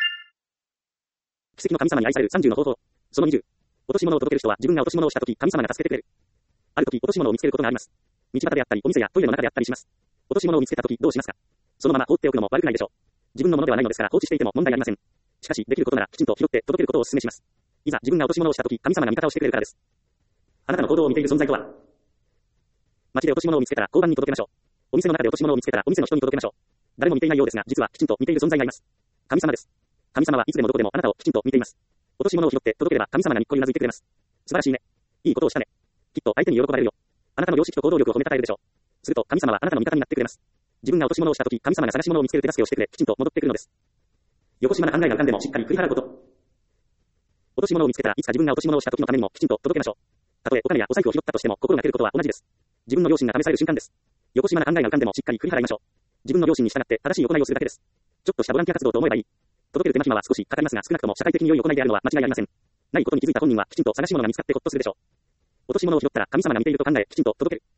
奇跡の神様に愛されるさんじゅうの方法。そのにじゅう。落とし物を届ける人は自分が落とし物をしたとき神様が助けてくれる。あるとき落とし物を見つけることがあります。道端であったりお店やトイレの中であったりします。落とし物を見つけたときどうしますか。そのまま放っておくのも悪くないでしょう。自分のものではないのですから放置していても問題ありません。しかしできることならきちんと拾って届けることをお勧めします。いざ自分が落とし物をしたとき神様が味方をしてくれるからです。あなたの行動を見ている存在とは。街で落とし物を見つけたら交番に届けましょう。お店の中で落とし物を見つけたらお店の人に届けましょう。誰も見ていないようですが実はきちんと見ている存在がいます。神様です。神様はいつでもどこでもあなたをきちんと見ています。落とし物を拾って届ければ神様がにっこりうなずいてくれます。素晴らしいね。いいことをしたね。きっと相手に喜ばれるよ。あなたの良識と行動力を褒めたたえるでしょう。すると神様はあなたの味方になってくれます。自分が落とし物をしたとき神様が探し物を見つける手助けをしてくれきちんと戻ってくるのです。よこしまな考えが浮かんでもしっかり振り払うこと。落とし物を見つけたらいつか自分が落とし物をしたときのためにもきちんと届けましょう。たとえお金やお財布を拾ったとしても心がけることは同じです。自分の良心が試される瞬間です。よこしまな考えが浮かんでもしっかり振り払いましょう。自分の良心に従って正しい行いをするだけです。ちょっとしたボランティア活動と思えばいい。届ける手間暇は少しかかりますが少なくとも社会的に良い行いであるのは間違いありません。ないことに気づいた本人はきちんと探し物が見つかってほっとするでしょう。落とし物を拾ったら神様が見ていると考えきちんと届ける。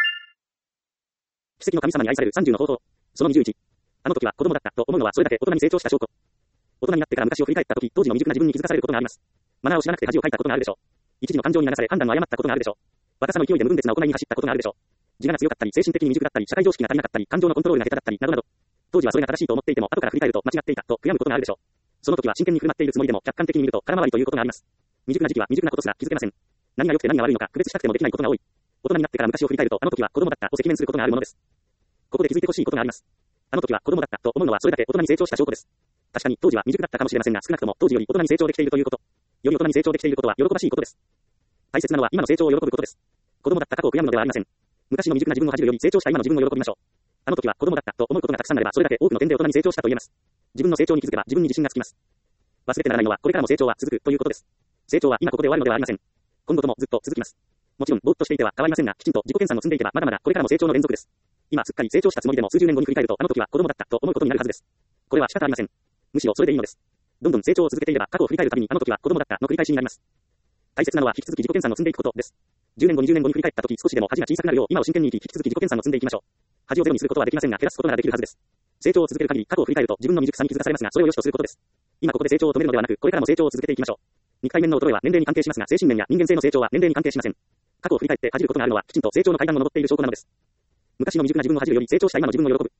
奇跡の神様に愛されるさんじゅうの方法。そのにじゅういち。あの時は子供だったと思うのはそれだけ大人に成長した証拠。大人になってから昔を振り返った時当時の未熟な自分に気づかされることがあります。マナーを知らなくて恥をかいたことがあるでしょう。一時の感情に流され判断を誤ったことがあるでしょう。若さの勢いで無分別な行いに走ったことがあるでしょう。自我が強かったり精神的に未熟だったり社会常識が足りなかったり感情のコントロールが下手だったりなどなど。当時はそれが正しいと思っていても後から振り返ると間違っていたと悔やむことがあるでしょう。その時は真剣に振る舞っているつもりでも客観的に見ると空回りということがあります。未熟な時期は未熟なことすら気づけません。何が良くて何が悪いのか区別したくてもできないことが多い。大人になってから昔を振り返るとあの時は子供だったを赤面することがあるものです。ここで気づいてほしいことがあります。あの時は子供だったと思うのはそれだけ大人に成長した証拠です。確かに当時は未熟だったかもしれませんが少なくとも当時より大人に成長できているということ。より大人に成長できていることは喜ばしいことです。大切なのは今の成長を喜ぶことです。子供だった過去を悔やむのではありません。昔の未熟な自分を恥じるより成長した今の自分を喜びましょう。あの時は子供だったと思うことがたくさんあればそれだけ多くの点で大人に成長したと言えます。自分の成長に気づけば自分に自信がつきます。忘れてならないのはこれからも成長は続くということです。成長は今ここで終わるのではありません。今後ともずっと続きます。もちろんぼーっとしていては構いませんがきちんと自己研鑽を積んでいけばまだまだこれからも成長の連続です。今すっかり成長したつもりでも数十年後に振り返るとあの時は子供だったと思うことになるはずです。これは仕方ありません。むしろそれでいいのです。どんどん成長を続けていれば過去を振り返るたびにあの時は子供だったの繰り返しになります。 大切なのは引き続き自己研鑽を積んでいくことです。じゅうねんご、にじゅうねんごに振り返ったとき少しでも恥が小さくなるよう今を真剣に生き、引き続き自己研鑽を積んでいきましょう。恥をゼロにすることはできませんが、減らすことならできるはずです。成長を続ける限り、過去を振り返ると自分の未熟さに気づかされますが、それを良しとすることです。今ここで成長を止めるのではなく、これからも成長を続けていきましょう。肉体面の衰えは年齢に関係しますが、精神面や人間性の成長は年齢に関係しません。過去を振り返って恥じることがあるのは、きちんと成長の階段を登っている証拠なのです。昔の未熟な自分を恥じるより成長した今の自分を喜ぶ。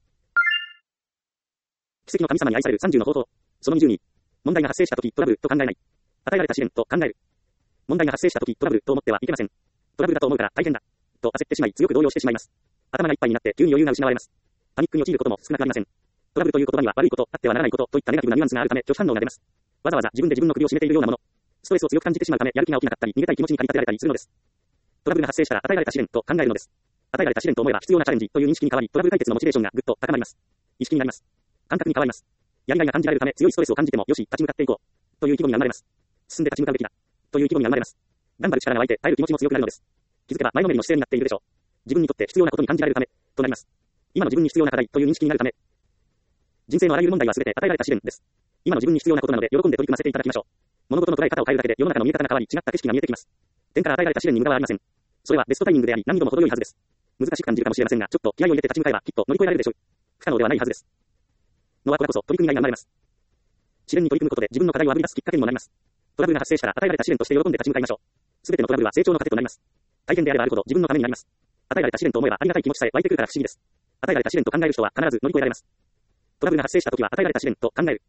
奇跡の神様に愛されるさんじゅうの方法。そのにじゅうに。問題が発生したとき、トラブルと考えない。与えられた試練と考える。問題が発生したとき、トラブルと思ってはいけません。トラブルだと思うから大変だ。と焦ってしまい、強く動揺してしまいます。頭がいっぱいになって急に余裕が失われます。パニックに陥ることも少なくありません。トラブルという言葉には悪いこと、あってはならないことといったネガティブなニュアンスがあるため拒否反応が出ます。わざわざ自分で自分の首を絞めているようなもの。ストレスを強く感じてしまうためやる気が起きなかったり、逃げたい気持ちに駆り立てられたりするのです。トラブルが発生したら与えられた試練と考えるのです。与えられた試練と思えば必要なチャレンジという認識に変わり、トラブル解決のモチベーションがぐっと高まります。意識になります。感覚に変わります。やりがいが感じられるため強いストレスを感じてもよし、立ち向かっていこうという意気込みが生まれます。進んで立ち向かうべきだという意気込みが生まれます。頑張る力が湧いて耐える気持ちも強くなるのです。気づけば前のめりの姿勢になっているでしょう。自分にとって必要なことに感じられるためとなります。今の自分に必要な課題という認識になるため。人生のあらゆる問題は全て与えられた試練です。今の自分に必要なことなので喜んで取り組ませていただきましょう。物事の捉え方を変えるだけで世の中の見え方が変わり違った景色が見えてきます。天から与えられた試練に無駄はありません。それはベストタイミングであり難易度も程よいはずです。難しく感じるかもしれませんが、ちょっと気合を入れて立ち向かえばきっと乗り越えられるでしょう。不可能ではないはずです。のはこれこそ取り組みがいが生まれます。試練に取り組むことで自分の課題をあぶり出すきっかけにもなります。トラブルが発生したら与えられた試練として喜んで立ち向かいましょう。すべてのトラブルは成長の糧となります。大変であればあるほど自分のためになります。与えられた試練と思えばありがたい気持ちさえ湧いてくるから不思議です。与えられた試練と考える人は必ず乗り越えられます。トラブルが発生したときは与えられた試練と考える。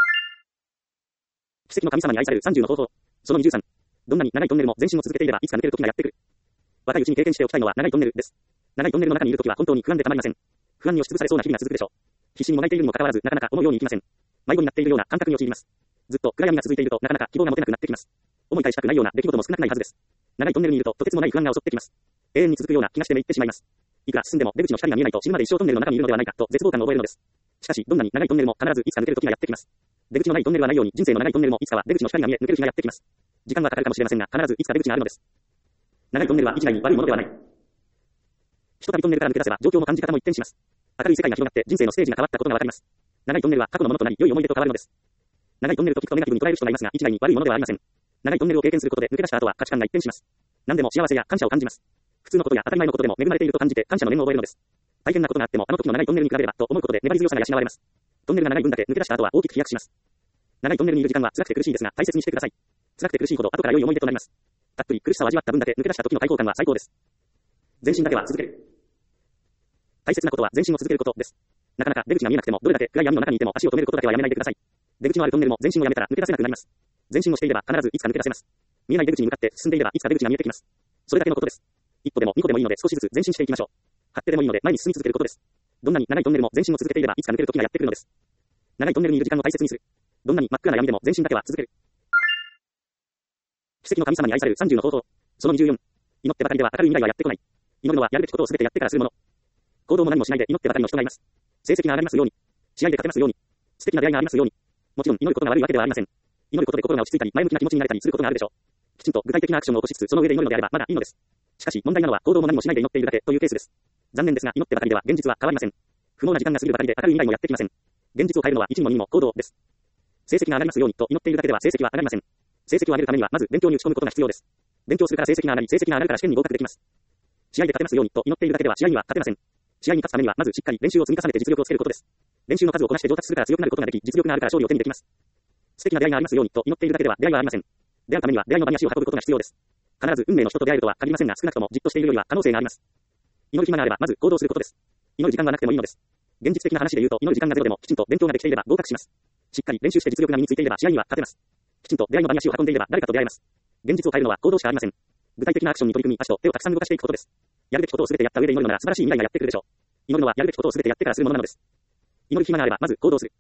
奇跡の神様に愛されるさんじゅうの方法。そのにじゅうさん。どんなに長いトンネルも前進を続けていればいつか抜ける時がやってくる。若いうちに経験しておきたいのは長いトンネルです。長いトンネルの中にいるときは本当に不安でたまりません。不安に押しつぶされそうな日々が続くでしょう。必死にもがいているにもかかわらずなかなか思うようにいきません。迷子になっているような感覚に陥ります。ずっと暗闇が続いているとなかなか希望が持てなくなってきます。思い返したくないような出来事も少なくないはずです。長いトンネルにいるととてつもない不安が襲ってきます。永遠に続くような気がしてめいってしまいます。いくら進んでも出口の光が見えないと死ぬまで一生トンネルの中にいるのではないかと絶望感を覚えるのです。しかしどんなに長いトンネルも必ずいつか抜ける時がやってきます。出口のないトンネルはないように人生の長いトンネルもいつかは出口の光が見え抜ける日がやってきます。時間はかかるかもしれませんが必ずいつか出口があるのです。長いトンネルは一概に悪いものではない。ひとたびトンネルから抜け出せば状況も感じ方も一転します。明るい世界が広がって人生のステージが変わったことがわかります。長いトンネルは過去のものとなり良い思い出と変わるのです。長いトンネルと聞くとネガティブに捉える人がいますが一概に悪いものではありません。長いトンネルを経験することで抜け出した後は価値観が一変します。何でも幸せや感謝を感じます。普通のことや当たり前のことでも恵まれていると感じて感謝の念を覚えるのです。大変なことがあってもあの時の長いトンネルに比べればと思うことで粘り強さが養われます。トンネルが長い分だけ抜け出した後は大きく飛躍します。長いトンネルにいる時間は辛くて苦しいですが大切にしてください。辛くて苦しいほど後から良い思い出となります。たっぷり苦しさを味わった分だけ抜け出した時の快感は最高です。前進だけは続ける。大切なことは前進を続けることです。なかなか出口が見えなくてもどれだけ暗闇の中にいても足を止めることだけはやめないでください。出口のあるトンネルも前進をやめたら抜け出せなくなります。前進をしていれば必ずいつか抜け出せます。見えない出口に向かって進んでいればいつか出口が見えてきます。それだけのことです。一歩でも二歩でもいいので少しずつ前進していきましょう。張ってでもいいので前に進み続けることです。どんなに長いトンネルも前進を続けていればいつか抜ける時がやってくるのです。長いトンネルにいる時間を大切にする。どんなに真っ暗な闇でも前進だけは続ける。奇跡の神様に愛されるさんじゅうの方法。そのにじゅうよん。祈ってばかりでは明るい未来はやってこない。祈るのはやるべきことを全てやってからするもの。行動も何もしないで祈ってばかりの人がいます。成績が上がりますように。試合で勝てますように。素敵な出会いがありますように。もちろん祈ることが悪いわけではありません。祈ることで心が落ち着いたり前向きな気持ちになれたりすることがあるでしょう。きちんと具体的なアクションを起こしつつその上で祈るのであればまだいいのです。しかし問題なのは行動も何もしないで祈っているだけというケースです。残念ですが祈ってばかりでは現実は変わりません。不毛な時間が過ぎるばかりで明るい未来もやってきません。現実を変えるのは一にも二にも行動です。成績が上がりますようにと祈っているだけでは成績は上がりません。成績を上げるためにはまず勉強に打ち込むことが必要です。勉強するから成績が上がり、成績が上がるから試験に合格できます。試合で勝てますようにと祈っているだけでは試合には勝てません。試合に勝つためにはまずしっかり練習を積み重ねて実力をつけることです。練習の数をこなして上達するから強くなることができ、実力があるから勝利を手にできます。素敵な出会いがありますようにと祈っているだけでは出会いはありません。出会うためには出会いの場に足を運ぶことが必要です。必ず運命の人と出会えるとは限りませんが少なくともじっとしているよりは可能性があります。祈る暇があればまず行動することです。祈る時間がなくてもいいのです。現実的な話で言うと祈る時間がゼロでもきちんと勉強ができていれば合格します。しっかり練習して実力が身についていれば試合には勝てます。きちんと出会いの場に足を運んでいれば誰かと出会えます。現実を変えるのは行動しかありません。具体的なアクションに取り組み足と手をたくさん動かしていくことです。やるべきことを全てやった上で祈るなら素晴らしい未来がやってくるでしょう。祈るのはやるべきことを全てやってからするものなのです。祈る暇があればまず行動する。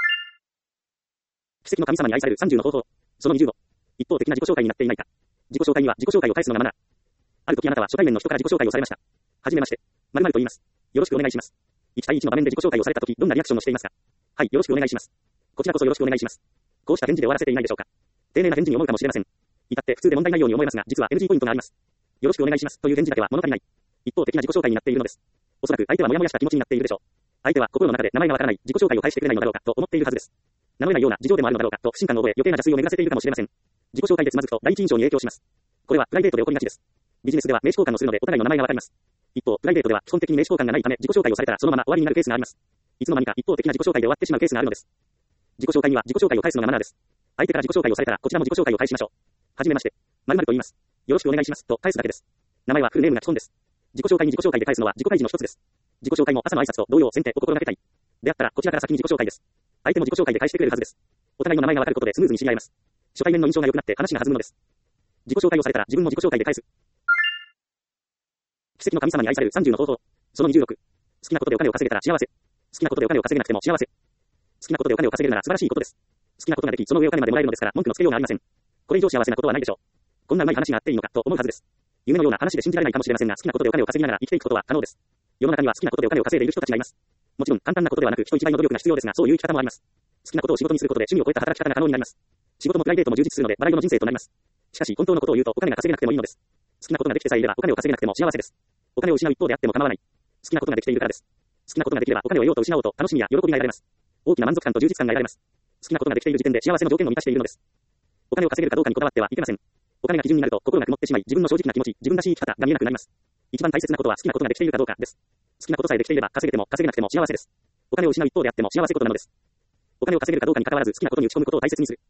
奇跡の神様に愛されるさんじゅうの方法。そのにじゅうご。一方的な自己紹介になっていないか。自己紹介には自己紹介を返すのがマナー。ある時あなたは初対面の人から自己紹介をされました。はじめまして。〇〇と言います。よろしくお願いします。いち対いちの場面で自己紹介をされた時どんなリアクションをしていますか。はい、よろしくお願いします。こちらこそよろしくお願いします。こうした返事で終わらせていないでしょうか。丁寧な返事に思うかもしれません。至って普通で問題ないように思えますが、実は エヌジー ポイントがあります。よろしくお願いしますという返事だけは物足りない。一方的な自己紹介になっているのです。おそらく相手はモヤモヤした気持ちになっているでしょう。相手は心の中で名前がわからない自己紹介を返してくれないのだろうかと思っているはずです。名乗れないような事情でもあるのだろうかと不信感を覚え余計な邪推を巡らせているかもしれません。自己紹介でつまずくと第一印象に影響します。 これはプライベートで起こりがちです。ビジネスでは名刺交換をするのでお互いの名前がわかります。一方、プライベートでは基本的に名刺交換がないため自己紹介をされたらそのまま終わりになるケースがあります。いつの間にか一方的な自己紹介で終わってしまうケースがあるのです。自己紹介には自己紹介を返すのがマナーです。相手から自己紹介をされたらこちらも自己紹介を返しましょう。はじめまして。〇〇と言います。よろしくお願いしますと返すだけです。名前はフルネームが基本です。自己紹介に自己紹介で返すのは自己開示の一つです。自己紹介も朝の挨拶と同様先手を心がけたい。であったらこちらから先に自己紹介です。相手も自己紹介で返してくれるはずです。お互いの名前がわかることでスムーズに知り合えます。初対面の印象が良くなって話が弾むのです。自己紹介をされたら自分も自己紹介で返す。奇跡の神様に愛されるさんじゅうの方法。そのにじゅうろく。好きなことでお金を稼げたら幸せ。好きなことでお金を稼げなくても幸せ。好きなことでお金を稼げるなら素晴らしいことです。好きなことができ、その上お金までもらえるのですから文句のつけようがありません。これ以上幸せなことはないでしょう。こんなうまい話があっていいのかと思うはずです。夢のような話で信じられないかもしれませんが、好きなことでお金を稼ぎながら生きていくことは可能です。世の中には好きなことでお金を稼いでいる人たちがいます。もちろん簡単なことではなく人一倍の努力が必要ですが、そういう生き方もあります。好きなことを仕事にすることで趣味を超えた働き方が可能になります。仕事もプライベートも充実するので、笑いの人生となります。しかし本当のことを言うとお金が稼げなくてもいいのです。好きなことができてさえいればお金を稼げなくても幸せです。お金を失う一方であっても構わない。好きなことができているからです。好きなことができればお金を得ようと失おうと楽しみや喜びが得られます。大きな満足感と充実感が得られます。好きなことができている時点で幸せの条件を満たしているのです。お金を稼げるかどうかにこだわってはいけません。お金が基準になると心が曇ってしまい、自分の正直な気持ち、自分らしい生き方が見えなくなります。一番大切なことは好きなことができているかどうかです。好きなことさえできていれば稼げても稼げなくても幸せです。お金を失う一方であっても幸せことなのです。お金を稼げるかどうかに関わらず好きなことに打ち込むことを大切にする。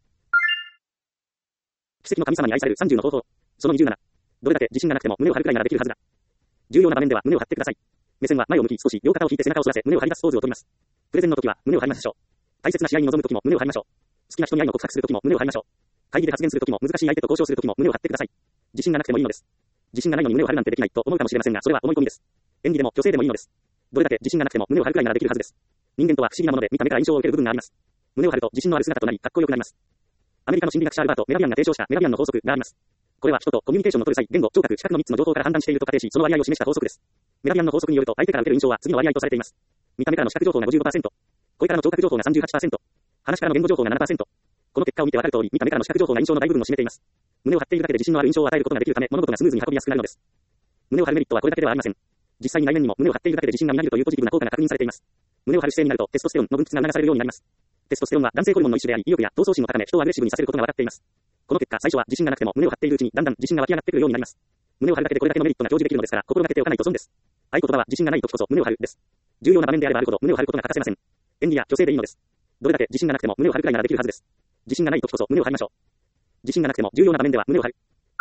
奇跡の神様に愛されるさんじゅうの方法。そのにじゅうなな。どれだけ自信がなくても胸を張るくらいならできるはずだ。重要な場面では胸を張ってください。目線は前を向き少し両肩を引いて背中を反らせ胸を張り出すポーズを取ります。プレゼンの時は胸を張りましょう。大切な試合に臨む時も胸を張りましょう。好きな人に愛の告白する時も胸を張りましょう。会議で発言する時も難しい相手と交渉する時も胸を張ってください。自信がなくてもいいのです。自信がないのに胸を張るなんてできないと思うかもしれませんが、それは思い込みです。演技でも女性でもいいのです。どれだけ自信がなくても胸を張るくらいならできるはずです。人間とは不思議なもので見た目から印象を受ける部分があります。胸を張ると自信のある姿となりかっこよくなります。アメリカの心理学者アルバート・メラビアンが提唱したメラビアンの法則があります。これは人とコミュニケーションの取る際、言語、聴覚、視覚のみっつの情報から判断していると仮定し、その割合を示した法則です。メラビアンの法則によると相手から受ける印象は次の割合とされています。見た目からの視覚情報が ごじゅうごパーセント、声からの聴覚情報が さんじゅうはちパーセント、話からの言語情報が ななパーセント。この結果を見てわかる通り、見た目からの視覚情報が印象の大部分を占めています。胸を張っているだけで自信のある印象を与えることができるため、物事がスムーズに運びやすくなるのです。胸を張るメリットはこれだけではありません。実際に内面にも胸を張っているだけで自信がみなぎるというポジティブな効果が確認されています。胸を張る姿勢になるとテストステロンの分泌が促されるようになります。テストステロンは男性ホルモンの一種であり、意欲や闘争心を高め、人をアグレッシブにさせることが分かっています。この結果、最初は自信がなくても胸を張っているうちにだんだん自信が湧き上がってくるようになります。胸を張るだけでこれだけのメリットが表示できるのですから、心がけておかないと損です。合言葉は自信がない時こそ胸を張るです。重要な場面であればあるほど胸を張ることが欠かせません。演技や女性でいいのです。どれだけ自信がなくても胸を張るくらいならできるはずです。自信がない時こそ胸を張りましょう。自信がなくても重要な場面では胸を張る。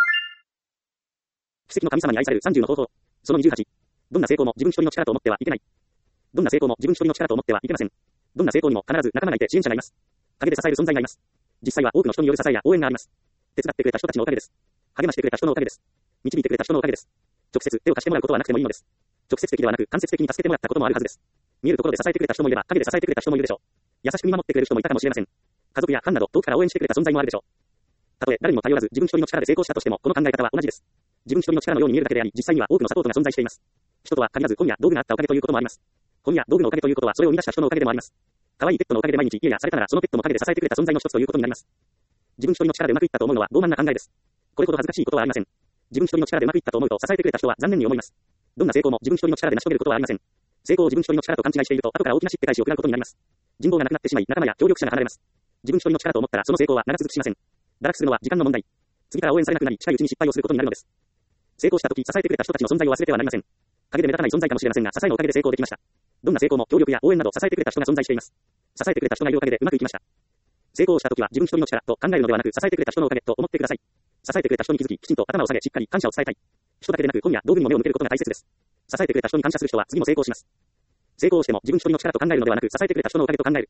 奇跡の神様に愛されるさんじゅうの方法。そのにじゅうはち。どんな成功も自分一人の力と思ってはいけない。どんな成功も自分一人の力と思ってはいけません。どんな成功にも必ず仲間がいて支援者がいます。陰で支える存在がいます。実際は多くの人による支えや応援があります。手伝ってくれた人たちのおかげです。励ましてくれた人のおかげです。導いてくれた人のおかげです。直接手を貸してもらうことはなくてもいいのです。直接的ではなく間接的に助けてもらったこともあるはずです。見えるところで支えてくれた人もいれば陰で支えてくれた人もいるでしょう。優しく見守ってくれる人もいたかもしれません。家族やファンなど遠くから応援してくれた存在もあるでしょう。たとえ誰にも頼らず自分一人の力で成功したとしてもこの考え方は同じです。自分一人の力のように見えるだけであり、実際には多くのサポートが存在しています。人とは限らず本や道具があったおかげということもあります。本や道具のおかげということはそれを生み出した人のおかげでもあります。可愛いペットのおかげで毎日家やされたならそのペットの陰で支えてくれた存在の一つということになります。自分一人の力でうまくいったと思うのは傲慢な考えです。これほど恥ずかしいことはありません。自分一人の力でうまくいったと思うと支えてくれた人は残念に思います。どんな成功も自分一人の力で成し遂げることはありません。成功を自分一人の力と勘違いしていると後から大きなしっぺ返しを食らうことになります。人望がなくなってしまい仲間や協力者が離れます。自分一人の力と思ったらその成功は長続きしません。堕落するのは時間の問題。次から応援されなくなり近いうちに失敗をすることになるのです。成功した時支えてくれた人たちの存在を忘れてはなりません。陰で目立たない存在かもしれませんが支えのおかげで成功できました。どんな成功も協力や応援など支えてくれた人が存在しています。支えてくれた人がいるおかげでうまくいきました。成功した時は自分一人の力と考えるのではなく支えてくれた人のおかげと思ってください。支えてくれた人に気づききちんと頭を下げしっかり感謝を伝えたい。人だけでなく本や道具にも目を向けることが大切です。支えてくれた人に感謝する人は次も成功します。成功しても自分一人の力と考えるのではなく支えてくれた人のおかげと考える。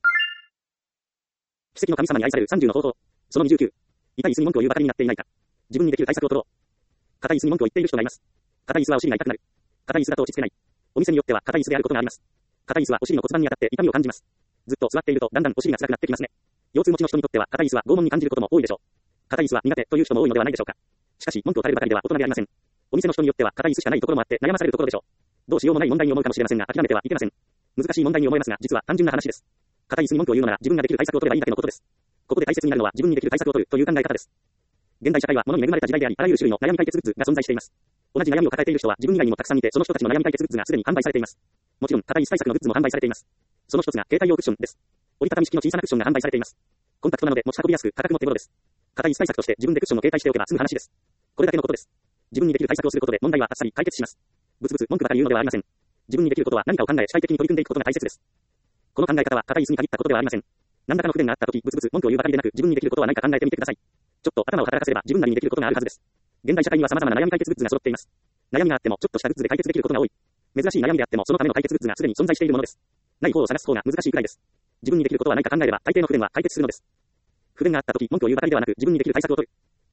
奇跡の神様に愛されるさんじゅうの方法。そのにじゅうきゅう。痛い椅子に文句を言うばかりになっていないか。自分にできる対策を取ろう。硬い椅子に文句を言っている人がいます。硬い椅子はお尻が痛くなる。硬い椅子だと落ち着けない。お店によっては硬い椅子であることがあります。硬い椅子はお尻の骨盤に当たって痛みを感じます。ずっと座っているとだんだんお尻が辛くなってきますね。腰痛持ちの人にとっては硬い椅子は拷問に感じることも多いでしょう。硬い椅子は苦手という人も多いのではないでしょうか。しかし文句を垂れるばかりでは大人でありません。お店の人によっては硬い椅子しかないところもあって悩まされるところでしょう。どうしようもない問題に思うかもしれませんが諦めてはいけません。難しい問題に思えますが実は単純な話です。硬い椅子に文句を言うのなら自分ができる対策を取ればいいだけのことです。ここで大切になるのは自分にできる対策を取るという考え方です。現代社会は物に恵まれた時代であり、あらゆる種類の悩み解決グッズが存在しています。同じ悩みを抱えている人は自分以外にもたくさんいて、その人たちの悩み解決グッズがすでに販売されています。もちろん硬い椅子対策のグッズも販売されています。その一つが携帯用クッションです。折りたたみ式の小さなクッションが販売されています。コンパクトなので持ち運びやすく価格も手頃です。硬い椅子対策として自分でクッションを携帯しておけば済む話です。 これだけのことです。自分にできる対策をすることで問題はあっさり解決します。ぶつぶつ文句ばかり言うのではありません。自分にできることは何かを考え主体的に取り組んでいくことが大切です。この考え方は硬い椅子に限ったことではありません。何らかの不便があったとき、ぶつぶつ文句を言うばかりでなく、自分にできることは何か考えてみてください。ちょっと頭を働かせれば自分なりにできることがあるはずです。現代社会には様々な悩み解決グッズが揃っています。悩みがあってもちょっとしたグッズで解決できることが多い。珍しい悩みであってもそのための解決グッズがすでに存在しているものです。ない方を探す方が難しいくらいです。自分にできることは何か考えれば大抵の不便は解決するのです。不便があったとき、文句を言うばかりではなく、自分にできる対策を取る。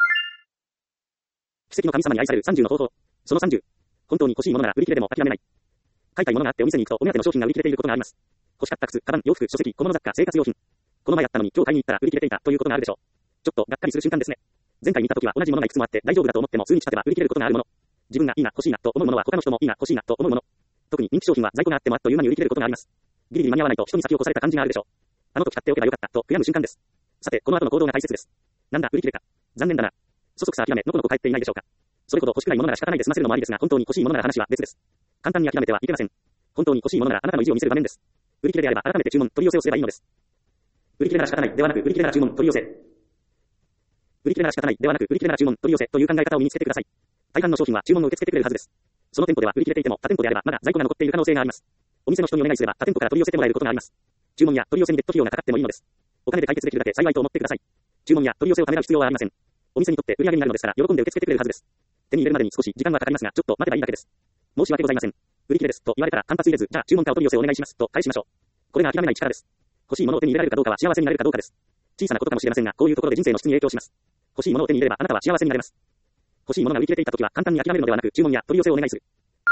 奇跡の神様に愛されるさんじゅうの方法。そのさんじゅう。本当に欲しいものなら売り切れでも諦めない。買いたいものがあってお店に行くとお目当ての商品が売り切れていることがあります。欲しかった靴、カバン、洋服、書籍、小物雑貨、生活用品。この前やったのに今日買いに行ったら売り切れていたということがあるでしょう。ちょっとがっかりする瞬間ですね。前回見たときは同じものがいくつもあって大丈夫だと思っても数日経てば売り切れることがあるもの。自分がいいな、欲しいなと思うものは他の人もいいな、欲しいなと思うもの。特に人気商品は在庫があってもあっという間に売り切れることがあります。ギリギリ間に合わないと人に先を越された感じがあるでしょう。あの時買っておけばよかったと悔やむ瞬間です。さて、この後の行動が大切です。なんだ、売り切れか。残念だな。そそくさ諦め、のこのこ帰っていないでしょうか。それほど欲しくないものなら仕方ないで済ませるのもありですが、本当に欲しいものなら話は別です。簡単に諦めてはいけません。本当に欲しいものならあなたの意地を見せる場面です。売り切れであれば改めて注文、取り寄せをすればいいのです。売り切れなら仕方ないではなく、売り切れなら注文、取り寄せ。売り切れなら仕方ないではなく、売り切れなら注文、取り寄せという考え方を身につけてください。大半の商品は注文を受け付けてくれるはずです。その店舗では売り切れていても他店舗であればまだ在庫が残っている可能性があります。お店の人にお願いすれば他店舗から取り寄せてもらえることがあります。注文や取り寄せに別途費用がかかってもいいのです。お金で解決できるだけ幸いと思ってください。注文や取り寄せをためらう必要はありません。お店にとって売り上げになるのですから喜んで受け付けてくれるはずです。手に入れるまでに少し時間はかかりますが、ちょっと待てばいいだけです。申し訳ございません。売り切れですと言われたら間髪入れず、じゃあ注文かお取り寄せをお願いしますと返しましょう。これが諦めない力です。欲しいものを手に入れられるかどうかは幸せになれるかどうかです。小さなことかもしれませんが、こういうところで人生の質に影響します。欲しいものを手に入れればあなたは幸せになれます。欲しいものが売り切れていたときは簡単に諦めるのではなく、注文や取り寄せをお願いする。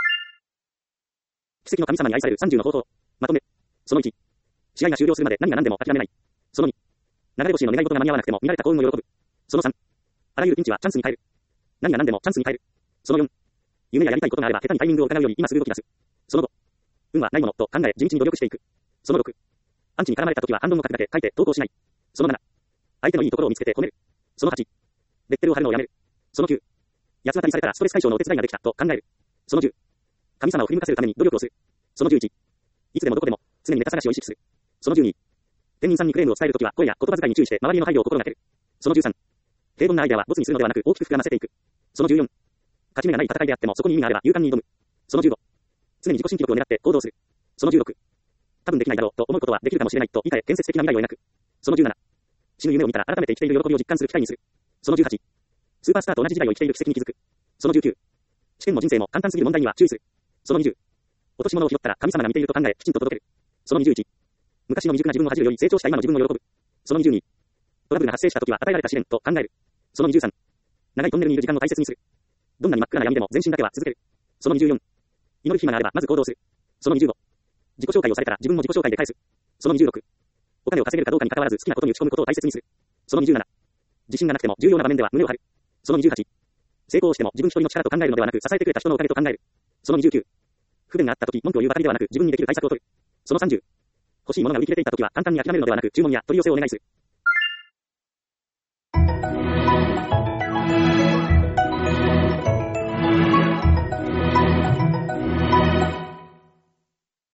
奇跡の神様に愛されるさんじゅうの方法。まとめ。そのいち。試合が終了するまで何が何でも諦めない。そのに。流れ星の願い事が間に合わなくても見られた幸運を喜ぶ。そのさん。あらゆるピンチはチャンスに変える。何が何でもチャンスに変える。そのよん。夢ややりたいことがあれば下手にタイミングを伺うより今すぐ動き出す。そのご。運はないものと考え地道に努力していく。そのろく。アンチに絡まれたときは反論を書くだけ書いて投稿しない。そのなな。相手のいいところを見つけて褒める。そのはち。レッテルを貼るのをやめる。そのきゅう。八つ当たりされたらストレス解消のお手伝いができたと考える。そのじゅう。神様を振り向かせるために努力をする。そのじゅういち。いつでもどこでも常にネタ探しを意識する。そのじゅうに。店員さんにクレームを伝えるときは声や言葉遣いに注意して周りへの配慮を心がける。そのじゅうさん。平凡なアイデアはボツにするのではなく大きく膨らませていく。そのじゅうよん。勝ち目がない戦いであってもそこに意味があれば勇敢に挑む。そのじゅうご。常に自己新記録を狙って行動する。そのじゅうろく。多分できないだろうと思うことはできるかもしれないと言い換え建設的な未来を描く。そのじゅうなな。死ぬ夢を見たら改めて生きている喜びを実感する機会にする。そのじゅうはち。スーパースターと同じ時代を生きている奇跡に気づく。そのじゅうきゅう。試験も人生も簡単すぎる問題には注意する。そのにじゅう。落とし物を拾ったら神様が見ていると考えきちんと届ける。そのにじゅういち。昔の未熟な自分を恥じるより成長した今の自分を喜ぶ。そのにじゅうに。トラブルが発生した時は与えられた試練と考える。そのにじゅうさん。長いトンネルにいる時間を大切にする。どんなに真っ暗な闇でも前進だけは続ける。そのにじゅうよん。祈る暇があればまず行動する。そのにじゅうご。自己紹介をされたら自分も自己紹介で返す。そのにじゅうろく。お金を稼げるかどうかに関わらず好きなことに打ち込むことを大切にする。そのにじゅうなな。自信がなくても重要な場面では胸を張る。そのにじゅうはち。成功しても自分一人の力と考えるのではなく支えてくれた人のおかげと考える。そのにじゅうきゅう。不便があった時文句を言うばかりではなく自分にできる対策を取る。そのさんじゅう。欲しいものが売り切れていた時は簡単に諦めるのではなく注文や取り寄せをお願いする。